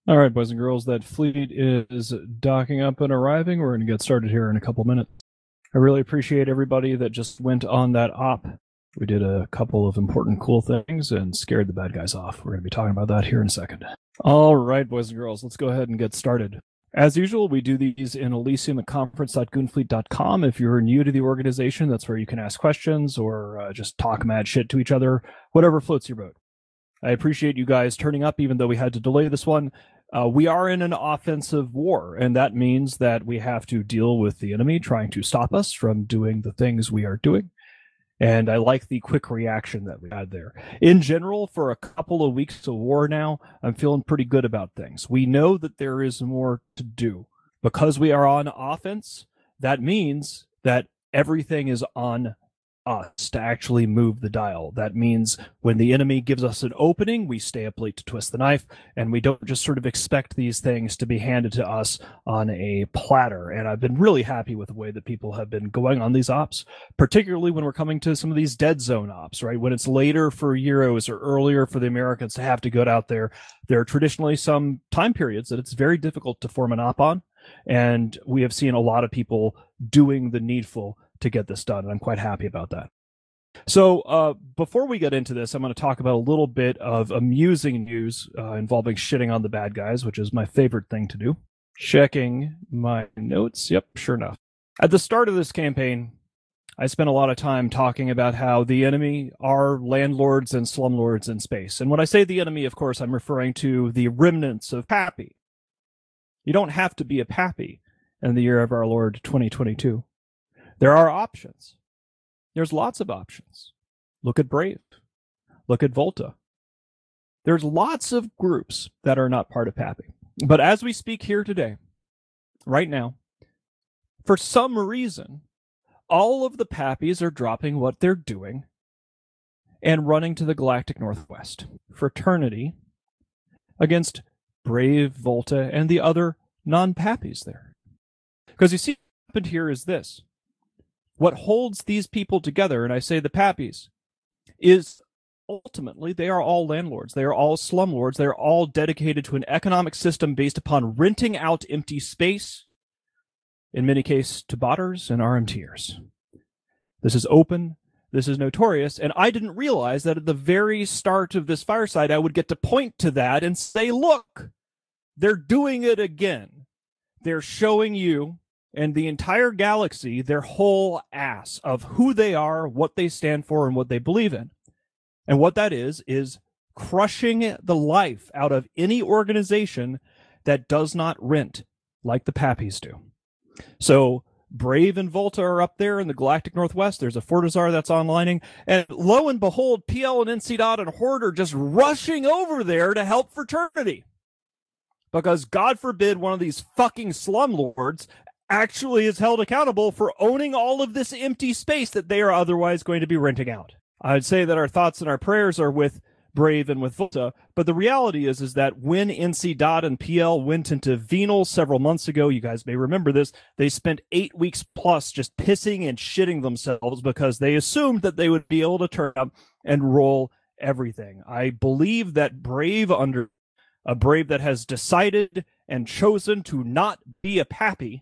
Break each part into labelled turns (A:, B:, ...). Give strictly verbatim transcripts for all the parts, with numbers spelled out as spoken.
A: All right, boys and girls, that fleet is docking up and arriving. We're going to get started here in a couple minutes. I really appreciate everybody that just went on that op. We did a couple of important cool things and scared the bad guys off. We're going to be talking about that here in a second. All right, boys and girls, let's go ahead and get started. As usual, we do these in Elysium at conference dot goonfleet dot com. If you're new to the organization, that's where you can ask questions or uh, just talk mad shit to each other, whatever floats your boat. I appreciate you guys turning up, even though we had to delay this one. Uh, we are in an offensive war, and that means that we have to deal with the enemy trying to stop us from doing the things we are doing. And I like the quick reaction that we had there. In general, for a couple of weeks of war now, I'm feeling pretty good about things. We know that there is more to do. Because we are on offense, that means that everything is on us to actually move the dial. That means when the enemy gives us an opening, we stay up late to twist the knife, and we don't just sort of expect these things to be handed to us on a platter. And I've been really happy with the way that people have been going on these ops, particularly when we're coming to some of these dead zone ops, right? When it's later for Euros or earlier for the Americans to have to go out there, there are traditionally some time periods that it's very difficult to form an op on. And we have seen a lot of people doing the needful to get this done, and I'm quite happy about that. So uh, before we get into this, I'm going to talk about a little bit of amusing news uh, involving shitting on the bad guys, which is my favorite thing to do. Checking my notes. Yep, sure enough. At the start of this campaign, I spent a lot of time talking about how the enemy are landlords and slumlords in space. And when I say the enemy, of course, I'm referring to the remnants of Pappy. You don't have to be a Pappy in the year of our Lord twenty twenty-two. There are options. There's lots of options. Look at Brave. Look at Volta. There's lots of groups that are not part of Pappy. But as we speak here today, right now, for some reason, all of the Pappies are dropping what they're doing and running to the Galactic Northwest. Fraternity against Brave, Volta, and the other non-Pappies there. Because you see, what happened here is this. What holds these people together, and I say the Pappies, is ultimately they are all landlords. They are all slumlords. They are all dedicated to an economic system based upon renting out empty space, in many cases to botters and RMTers. This is open. This is notorious. And I didn't realize that at the very start of this fireside, I would get to point to that and say, look, they're doing it again. They're showing you and the entire galaxy their whole ass of who they are, what they stand for, and what they believe in. And what that is, is crushing the life out of any organization that does not rent like the Pappies do. So Brave and Volta are up there in the Galactic Northwest. There's a Fortizar that's onlining. And lo and behold, P L and N C Dot and Horde are just rushing over there to help Fraternity. Because God forbid one of these fucking slumlords actually is held accountable for owning all of this empty space that they are otherwise going to be renting out. I'd say that our thoughts and our prayers are with Brave and with Volta, but the reality is is that when N C Dot and P L went into Venal several months ago, you guys may remember this, they spent eight weeks plus just pissing and shitting themselves because they assumed that they would be able to turn up and roll everything. I believe that Brave, under a Brave that has decided and chosen to not be a Pappy,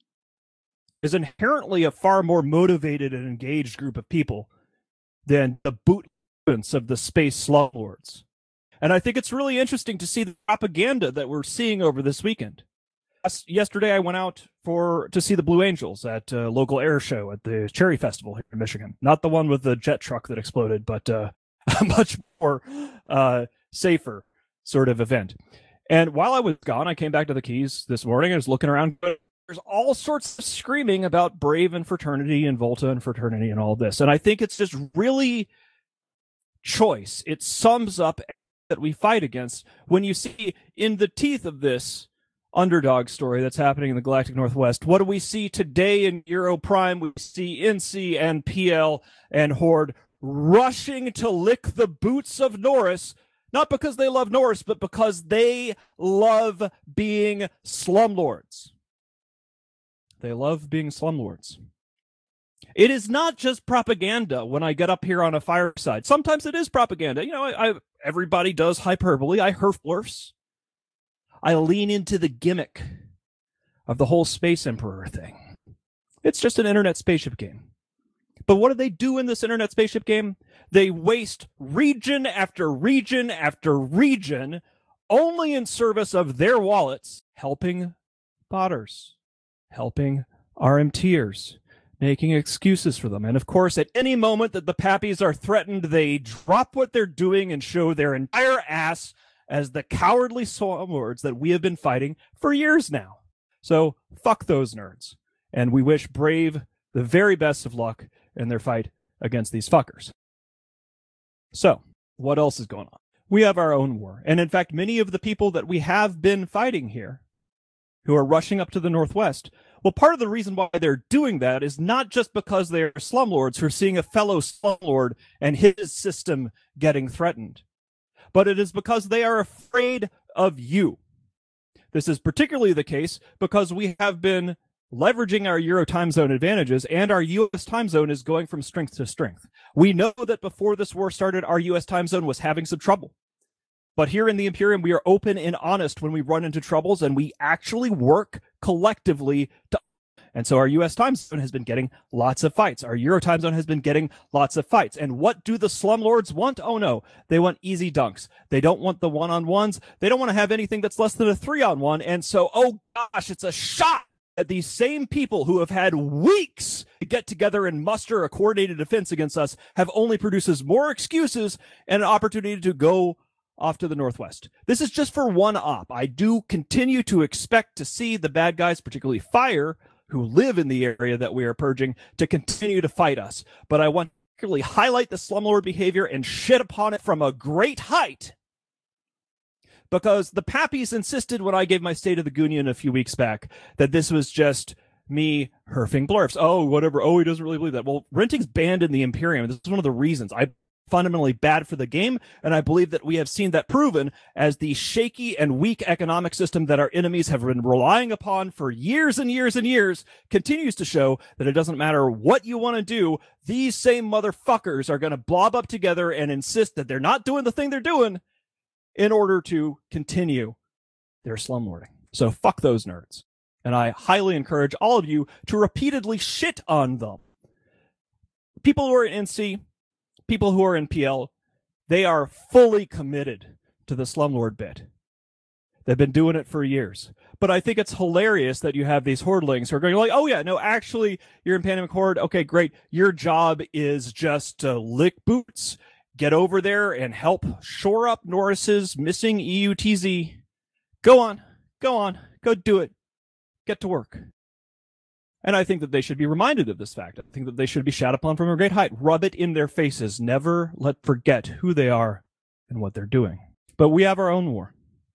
A: is inherently a far more motivated and engaged group of people than the bootants of the space slumlords. And I think it's really interesting to see the propaganda that we're seeing over this weekend. Yesterday, I went out for to see the Blue Angels at a local air show at the Cherry Festival here in Michigan. Not the one with the jet truck that exploded, but uh, a much more uh, safer sort of event. And while I was gone, I came back to the Keys this morning. I was looking around. There's all sorts of screaming about Brave and Fraternity and Volta and Fraternity and all this. And I think it's just really choice. It sums up that we fight against when you see in the teeth of this underdog story that's happening in the Galactic Northwest. What do we see today in Euro Prime? We see N C and P L and Horde rushing to lick the boots of Norris, not because they love Norris, but because they love being slumlords. They love being slumlords. It is not just propaganda when I get up here on a fireside. Sometimes it is propaganda. You know, I, I everybody does hyperbole. I herflurfs. I lean into the gimmick of the whole Space Emperor thing. It's just an internet spaceship game. But what do they do in this internet spaceship game? They waste region after region after region only in service of their wallets, helping botters, helping R M Ters, making excuses for them. And of course, at any moment that the Pappies are threatened, they drop what they're doing and show their entire ass as the cowardly slumlords that we have been fighting for years now. So fuck those nerds. And we wish Brave the very best of luck in their fight against these fuckers. So, what else is going on? We have our own war. And in fact, many of the people that we have been fighting here who are rushing up to the Northwest, well, part of the reason why they're doing that is not just because they are slumlords who are seeing a fellow slumlord and his system getting threatened, but it is because they are afraid of you. This is particularly the case because we have been leveraging our Euro time zone advantages, and our U S time zone is going from strength to strength. We know that before this war started, our U S time zone was having some trouble. But here in the Imperium, we are open and honest when we run into troubles, and we actually work collectively to... And so our U S time zone has been getting lots of fights. Our Euro time zone has been getting lots of fights. And what do the slumlords want? Oh no, they want easy dunks. They don't want the one-on-ones. They don't want to have anything that's less than a three-on-one. And so, oh gosh, it's a shot at these same people who have had weeks to get together and muster a coordinated defense against us have only produces more excuses and an opportunity to go off to the Northwest. This is just for one op. I do continue to expect to see the bad guys, particularly Fire, who live in the area that we are purging, to continue to fight us. But I want to particularly highlight the slumlord behavior and shit upon it from a great height, because the Pappies insisted when I gave my State of the Goonion a few weeks back that this was just me herfing blurfs. Oh, whatever. Oh, he doesn't really believe that. Well, renting's banned in the Imperium. This is one of the reasons. I fundamentally bad for the game, and I believe that we have seen that proven as the shaky and weak economic system that our enemies have been relying upon for years and years and years continues to show that it doesn't matter what you want to do, these same motherfuckers are going to blob up together and insist that they're not doing the thing they're doing in order to continue their slumlording. So fuck those nerds. And I highly encourage all of you to repeatedly shit on them. People who are in N C, people who are in P L, they are fully committed to the slumlord bit. They've been doing it for years. But I think it's hilarious that you have these hordelings who are going like, oh yeah, no, actually, you're in Pandemic Horde. Okay, great. Your job is just to lick boots, get over there and help shore up Norris's missing E U T Z. Go on. Go on. Go do it. Get to work. And I think that they should be reminded of this fact. I think that they should be shat upon from a great height. Rub it in their faces. Never let forget who they are and what they're doing. But we have our own war.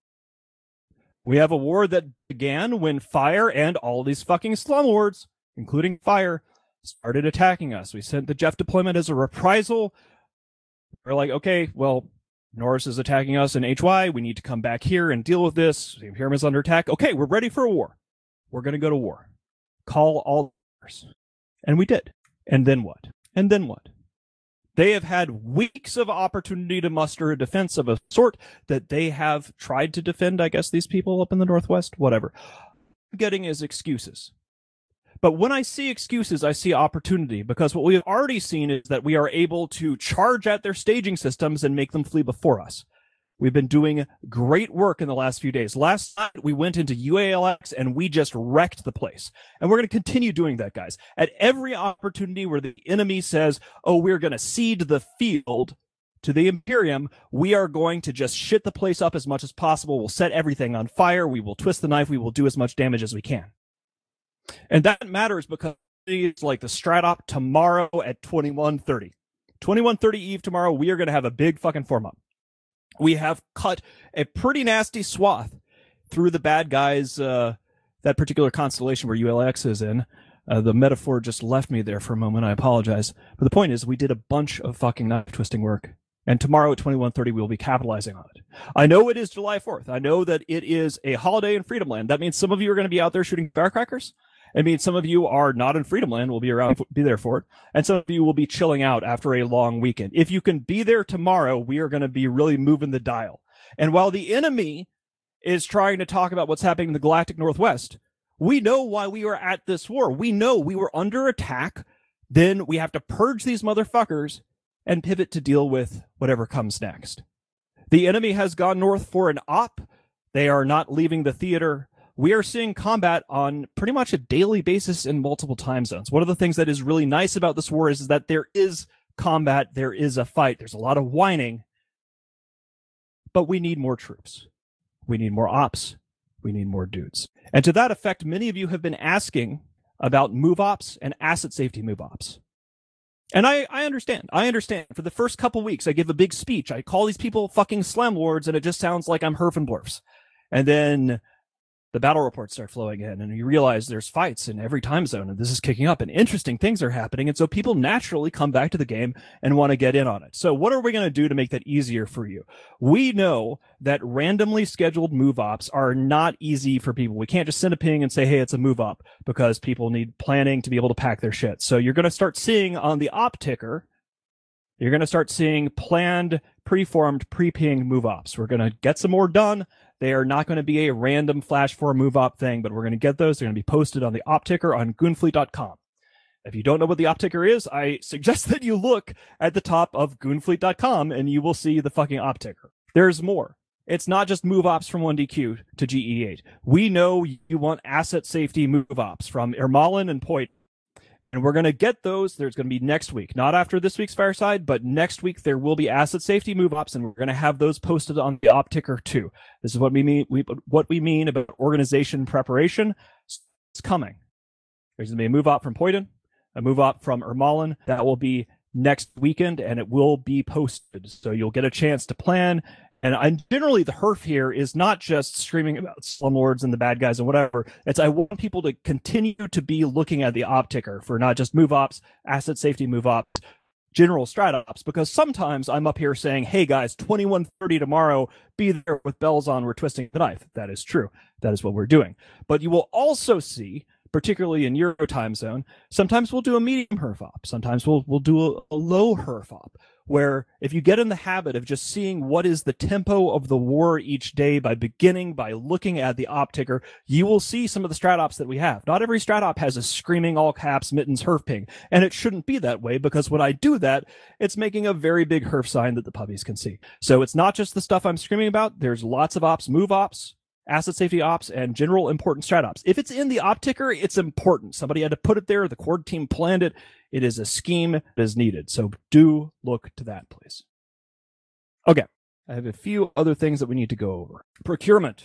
A: We have a war that began when Fire and all these fucking slumlords, including Fire, started attacking us. We sent the Jeff deployment as a reprisal. We're like, okay, well, Norris is attacking us in H Y. We need to come back here and deal with this. The Imperium is under attack. Okay, we're ready for a war. We're going to go to war. Call all Wars. And we did. And then what? And then what? They have had weeks of opportunity to muster a defense of a sort that they have tried to defend, I guess, these people up in the Northwest, whatever. Getting is excuses. But when I see excuses, I see opportunity, because what we have already seen is that we are able to charge at their staging systems and make them flee before us. We've been doing great work in the last few days. Last night, we went into U A L X and we just wrecked the place. And we're going to continue doing that, guys. At every opportunity where the enemy says, oh, we're going to cede the field to the Imperium, we are going to just shit the place up as much as possible. We'll set everything on fire. We will twist the knife. We will do as much damage as we can. And that matters because it's like the Stratop tomorrow at twenty-one thirty. twenty-one thirty Eve tomorrow, we are going to have a big fucking form-up. We have cut a pretty nasty swath through the bad guys, uh, that particular constellation where U L X is in. Uh, the metaphor just left me there for a moment. I apologize. But the point is, we did a bunch of fucking knife-twisting work. And tomorrow at twenty-one thirty, we will be capitalizing on it. I know it is July fourth. I know that it is a holiday in Freedom Land. That means some of you are going to be out there shooting firecrackers. It means some of you are not in Freedom Land, will be around, be there for it. And some of you will be chilling out after a long weekend. If you can be there tomorrow, we are going to be really moving the dial. And while the enemy is trying to talk about what's happening in the Galactic Northwest. We know why we are at this war. We know we were under attack. Then we have to purge these motherfuckers and pivot to deal with whatever comes next. The enemy has gone north for an op. They are not leaving the theater. We are seeing combat on pretty much a daily basis in multiple time zones. One of the things that is really nice about this war is, is that there is combat, there is a fight, there's a lot of whining, but we need more troops. We need more ops. We need more dudes. And to that effect, many of you have been asking about move ops and asset safety move ops. And I, I understand. I understand. For the first couple weeks, I give a big speech. I call these people fucking slam lords, and it just sounds like I'm Herfenblorfs. And then the battle reports start flowing in, and you realize there's fights in every time zone, and this is kicking up, and interesting things are happening. And so people naturally come back to the game and want to get in on it. So what are we going to do to make that easier for you? We know that randomly scheduled move ops are not easy for people. We can't just send a ping and say, hey, it's a move op, because people need planning to be able to pack their shit. So you're going to start seeing on the op ticker, you're going to start seeing planned, preformed, pre-ping move ops. We're going to get some more done. They are not going to be a random flash for a move op thing, but we're going to get those. They're going to be posted on the op ticker on goonfleet dot com. If you don't know what the op ticker is, I suggest that you look at the top of goonfleet dot com and you will see the fucking op ticker. There's more. It's not just move ops from one D Q to G E eight. We know you want asset safety move ops from Ermalin and Poit. And we're going to get those. There's going to be next week, not after this week's Fireside, but next week there will be asset safety move ops, and we're going to have those posted on the op ticker too. This is what we mean. We, what we mean about organization preparation. It's coming. There's going to be a move op from Poyton, a move op from Ermalin. That will be next weekend, and it will be posted. So you'll get a chance to plan. And I'm generally, the herf here is not just screaming about slumlords and the bad guys and whatever. It's I want people to continue to be looking at the op ticker for not just move ops, asset safety move ops, general strat ops, because sometimes I'm up here saying, hey guys, twenty-one thirty tomorrow, be there with bells on, we're twisting the knife. That is true. That is what we're doing. But you will also see, particularly in Euro time zone, sometimes we'll do a medium herf op. Sometimes we'll we'll do a, a low herf op, where if you get in the habit of just seeing what is the tempo of the war each day by beginning by looking at the op ticker, you will see some of the strat ops that we have. Not every strat op has a screaming all caps mittens herf ping, and it shouldn't be that way, because when I do that, it's making a very big herf sign that the puppies can see. So it's not just the stuff I'm screaming about. There's lots of ops, move ops, asset safety ops, and general important strat ops. If it's in the op ticker, it's important. Somebody had to put it there. The Cord team planned it. It is a scheme that is needed. So do look to that, please. Okay. I have a few other things that we need to go over. Procurement.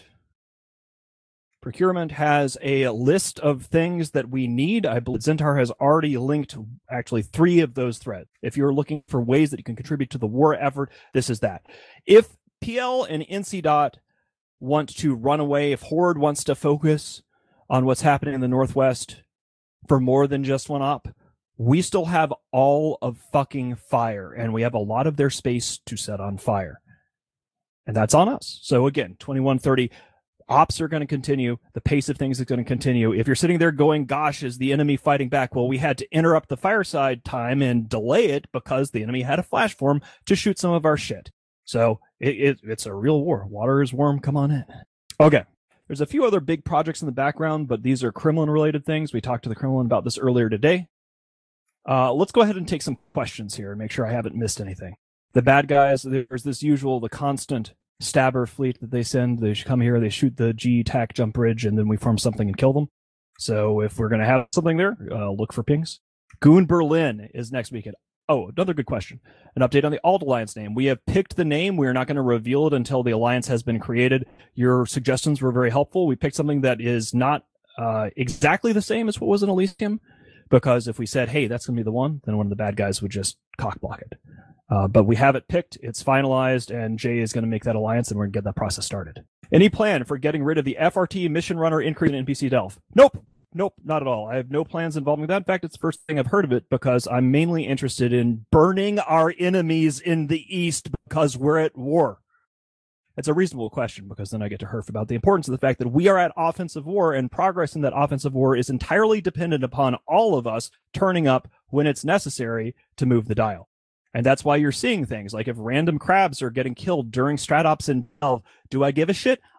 A: Procurement has a list of things that we need. I believe Zentar has already linked actually three of those threads. If you're looking for ways that you can contribute to the war effort, this is that. If P L and N C dot want to run away, if Horde wants to focus on what's happening in the Northwest for more than just one op, we still have all of fucking fire, and we have a lot of their space to set on fire. And that's on us. So again, twenty-one thirty, ops are going to continue. The pace of things is going to continue. If you're sitting there going, gosh, is the enemy fighting back? Well, we had to interrupt the fireside time and delay it because the enemy had a flash form to shoot some of our shit. So it, it, it's a real war. Water is warm. Come on in. Okay. There's a few other big projects in the background, but these are Kremlin-related things. We talked to the Kremlin about this earlier today. Uh, let's go ahead and take some questions here and make sure I haven't missed anything. The bad guys, there's this usual, the constant stabber fleet that they send. They come here, they shoot the G TAC jump bridge, and then we form something and kill them. So if we're going to have something there, uh, look for pings. Goon Berlin is next weekend. Oh, another good question. An update on the Alt Alliance name. We have picked the name. We are not going to reveal it until the alliance has been created. Your suggestions were very helpful. We picked something that is not uh, exactly the same as what was in Elysium, because if we said, hey, that's going to be the one, then one of the bad guys would just cockblock it. Uh, but we have it picked. It's finalized, and Jay is going to make that alliance, and we're going to get that process started. Any plan for getting rid of the F R T mission runner increase in N P C Delph? Nope. Nope, not at all. I have no plans involving that. In fact, it's the first thing I've heard of it because I'm mainly interested in burning our enemies in the East because we're at war. It's a reasonable question because then I get to herf about the importance of the fact that we are at offensive war, and progress in that offensive war is entirely dependent upon all of us turning up when it's necessary to move the dial. And that's why you're seeing things like if random crabs are getting killed during strat ops in Delve, do I give a shit?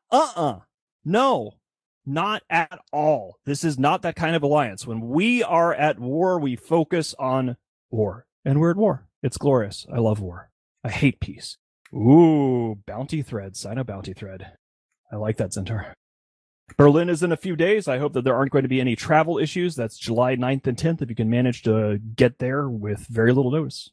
A: Uh-uh. No, not at all. This is not that kind of alliance. When we are at war, we focus on war. And we're at war. It's glorious. I love war. I hate peace. Ooh, bounty thread. Sign a bounty thread. I like that, Centaur. Berlin is in a few days. I hope that there aren't going to be any travel issues. That's July ninth and tenth, if you can manage to get there with very little notice.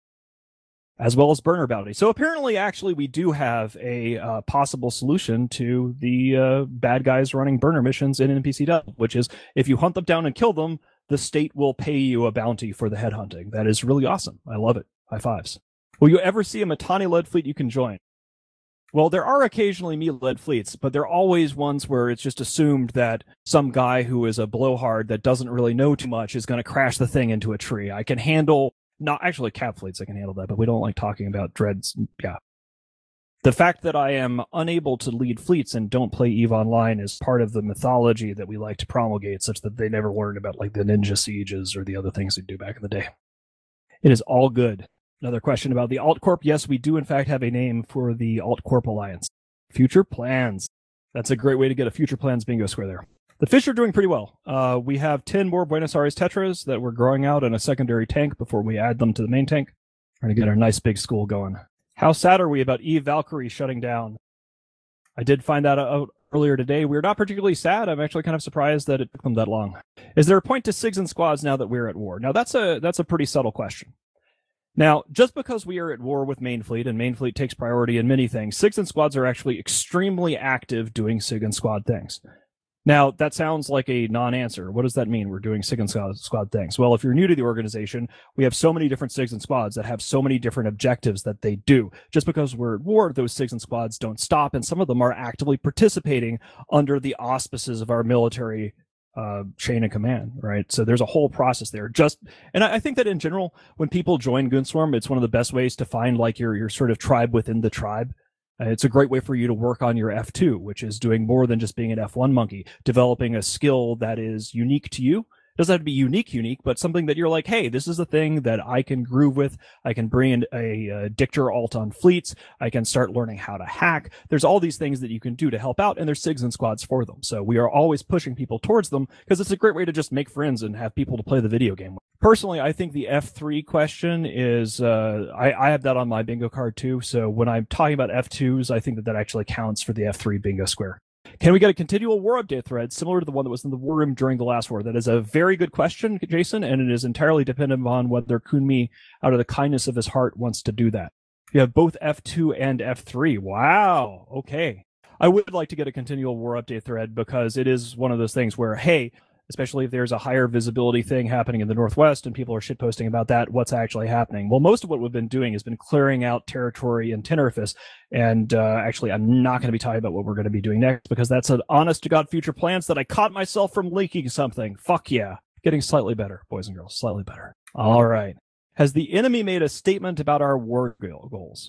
A: As well as burner bounty. So apparently, actually, we do have a uh, possible solution to the uh, bad guys running burner missions in N P C W, which is if you hunt them down and kill them, the state will pay you a bounty for the headhunting. That is really awesome. I love it. High fives. Will you ever see a Mittani-led fleet you can join? Well, there are occasionally me-led fleets, but they're always ones where it's just assumed that some guy who is a blowhard that doesn't really know too much is going to crash the thing into a tree. I can handle, not actually cap fleets, I can handle that, but we don't like talking about dreads. Yeah. The fact that I am unable to lead fleets and don't play EVE Online is part of the mythology that we like to promulgate, such that they never learned about like the ninja sieges or the other things they do back in the day. It is all good. Another question about the AltCorp. Yes, we do in fact have a name for the AltCorp Alliance. Future plans. That's a great way to get a future plans bingo square there. The fish are doing pretty well. Uh, we have ten more Buenos Aires Tetras that we're growing out in a secondary tank before we add them to the main tank. We're going to get our nice big school going. How sad are we about Eve Valkyrie shutting down? I did find that out earlier today. We're not particularly sad. I'm actually kind of surprised that it took them that long. Is there a point to SIGs and squads now that we're at war? Now, that's a that's a pretty subtle question. Now, just because we are at war with Main Fleet, and Main Fleet takes priority in many things, SIGs and squads are actually extremely active doing SIG and squad things. Now, that sounds like a non-answer. What does that mean, we're doing SIG and squad, squad things? Well, if you're new to the organization, we have so many different SIGs and squads that have so many different objectives that they do. Just because we're at war, those SIGs and squads don't stop, and some of them are actively participating under the auspices of our military Uh, chain of command, right? So there's a whole process there. Just, and I, I think that in general, when people join Goonswarm, it's one of the best ways to find like your your sort of tribe within the tribe. Uh, it's a great way for you to work on your F two, which is doing more than just being an F one monkey, developing a skill that is unique to you. It doesn't have to be unique, unique, but something that you're like, hey, this is a thing that I can groove with. I can bring in a, a Dictor alt on fleets. I can start learning how to hack. There's all these things that you can do to help out, and there's SIGs and squads for them. So we are always pushing people towards them because it's a great way to just make friends and have people to play the video game with. Personally, I think the F three question is, uh, I, I have that on my bingo card too. So when I'm talking about F twos, I think that that actually counts for the F three bingo square. Can we get a continual war update thread similar to the one that was in the war room during the last war? That is a very good question, Jason, and it is entirely dependent upon whether Kunmi, out of the kindness of his heart, wants to do that. You have both F two and F three. Wow. Okay. I would like to get a continual war update thread because it is one of those things where, hey, especially if there's a higher visibility thing happening in the Northwest and people are shitposting about that, what's actually happening? Well, most of what we've been doing has been clearing out territory in Tenerife. And uh, actually, I'm not going to be talking about what we're going to be doing next because that's an honest-to-God future plans that I caught myself from leaking something. Fuck yeah. Getting slightly better, boys and girls, slightly better. All right. Has the enemy made a statement about our war goals?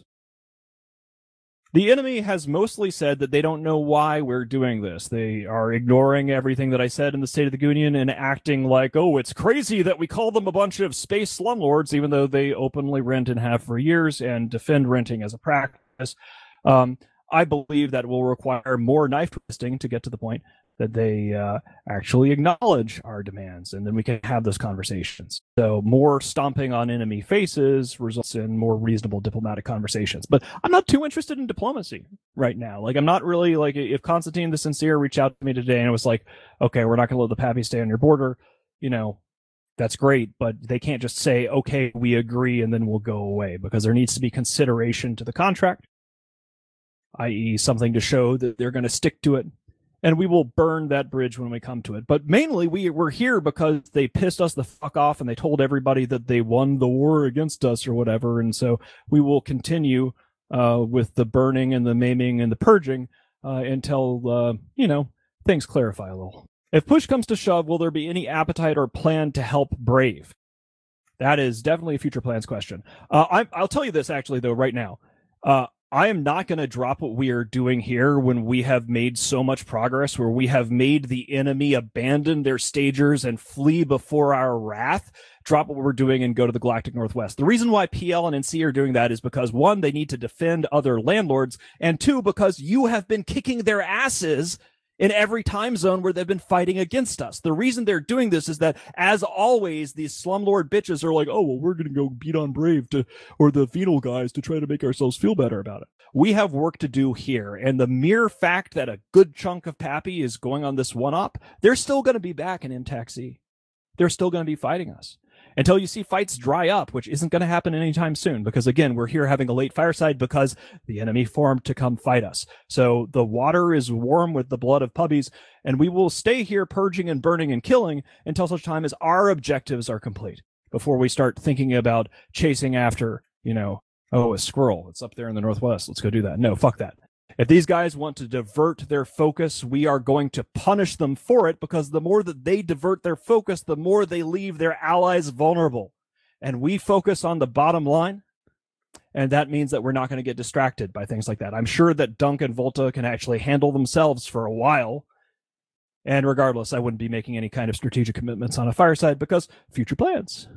A: The enemy has mostly said that they don't know why we're doing this. They are ignoring everything that I said in the State of the Union and acting like, oh, it's crazy that we call them a bunch of space slumlords, even though they openly rent and have for years and defend renting as a practice. Um, I believe that will require more knife twisting to get to the point that they uh, actually acknowledge our demands, and then we can have those conversations. So more stomping on enemy faces results in more reasonable diplomatic conversations. But I'm not too interested in diplomacy right now. Like, I'm not really, like, if Constantine the Sincere reached out to me today and it was like, okay, we're not going to let the Pappy stay on your border, you know, that's great, but they can't just say, okay, we agree, and then we'll go away, because there needs to be consideration to the contract, that is something to show that they're going to stick to it. And we will burn that bridge when we come to it. But mainly, we we're here because they pissed us the fuck off and they told everybody that they won the war against us or whatever. And so we will continue uh, with the burning and the maiming and the purging uh, until, uh, you know, things clarify a little. If push comes to shove, will there be any appetite or plan to help Brave? That is definitely a future plans question. Uh, I, I'll tell you this, actually, though, right now. Uh, I am not going to drop what we are doing here when we have made so much progress, where we have made the enemy abandon their stagers and flee before our wrath. Drop what we're doing and go to the Galactic Northwest. The reason why P L and N C are doing that is because, one, they need to defend other landlords, and two, because you have been kicking their asses in every time zone where they've been fighting against us. The reason they're doing this is that, as always, these slumlord bitches are like, oh, well, we're going to go beat on Brave to, or the Venal guys to try to make ourselves feel better about it. We have work to do here. And the mere fact that a good chunk of Pappy is going on this one-up, they're still going to be back in M TAC Z. They're still going to be fighting us until you see fights dry up, which isn't going to happen anytime soon, because again, we're here having a late fireside because the enemy formed to come fight us. So the water is warm with the blood of puppies, and we will stay here purging and burning and killing until such time as our objectives are complete, before we start thinking about chasing after, you know, oh, a squirrel, it's up there in the Northwest, let's go do that. No, fuck that. If these guys want to divert their focus, we are going to punish them for it, because the more that they divert their focus, the more they leave their allies vulnerable. And we focus on the bottom line, and that means that we're not going to get distracted by things like that. I'm sure that Dunk and Volta can actually handle themselves for a while. And regardless, I wouldn't be making any kind of strategic commitments on a fireside, because future plans.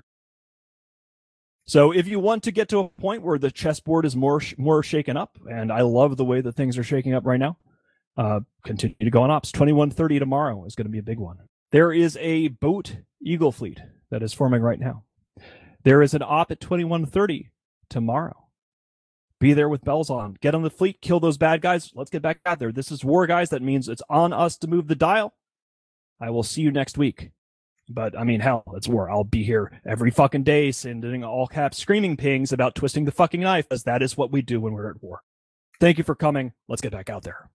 A: So if you want to get to a point where the chessboard is more more shaken up, and I love the way that things are shaking up right now, uh, continue to go on ops. twenty-one thirty tomorrow is going to be a big one. There is a boat Eagle fleet that is forming right now. There is an op at twenty-one thirty tomorrow. Be there with bells on. Get on the fleet, kill those bad guys. Let's get back out there. This is war, guys. That means it's on us to move the dial. I will see you next week. But, I mean, hell, it's war. I'll be here every fucking day sending all caps screaming pings about twisting the fucking knife, as that is what we do when we're at war. Thank you for coming. Let's get back out there.